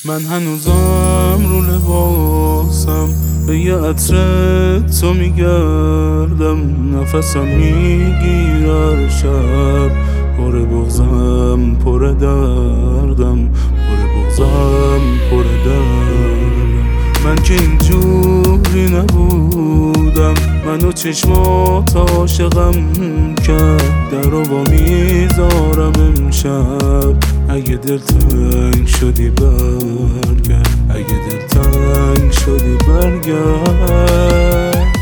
من هنوزم رو لباسم به یه عطر تو میگردم، نفسم میگیره شب، پر بغضم پر دردم، پر بغضم پر دردم. من که اینجوری نبودم، منو چشمات عاشقم کرد، در رو با میذارم امشب. اگه دل تنگ شدی برگرد، اگه دل تنگ شدی برگرد.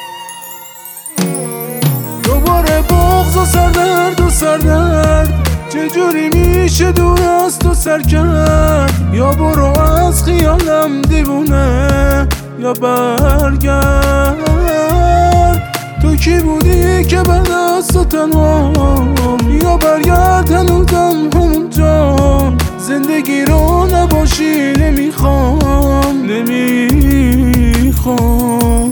دوباره بغض و سردرد و سردرد، چجوری میشه دور از تو سر کرد؟ یا برو از خیالم دیوونه، یا برگرد. تو کی بودی که بعد از تو تنهام؟ یا برگرد هنوزم همون جان، زندگی رو نباشی نمیخوام، نمیخوام.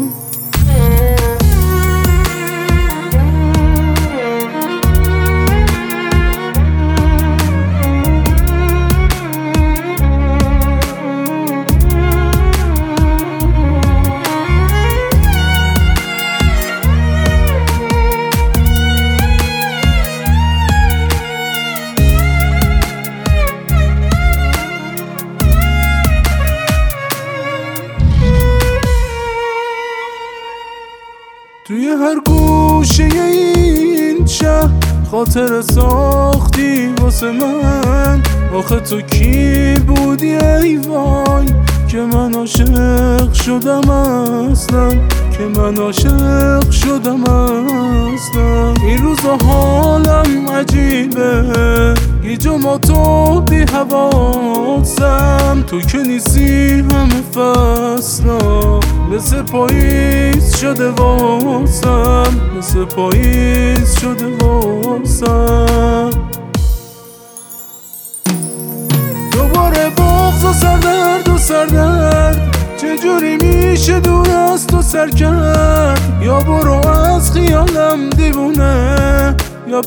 توی هر گوشه این شهر خاطر ساختی واسه من. آخه تو کی بودی ای وای که من عاشق شدم اصلا، که من عاشق شدم اصلا. این روزا حالم عجیبه، گیج و ما تو بی حواسم. تو که نیستی همه فصلا، مثل پاییز شده واسم، مثل پاییز شده واسم. دوباره بغض و سردرد و سردرد، چجوری میشه دور از تو سر کرد؟ یا برو از خیالم دیوونه، یا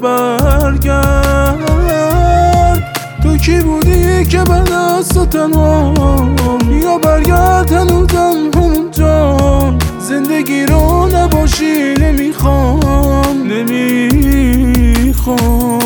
برگرد. تو کی بودی که بعد از تو تنهام؟ یا برگرد هنوزم همون جان، زندگی رو نباشی نمیخوام، نمیخوام.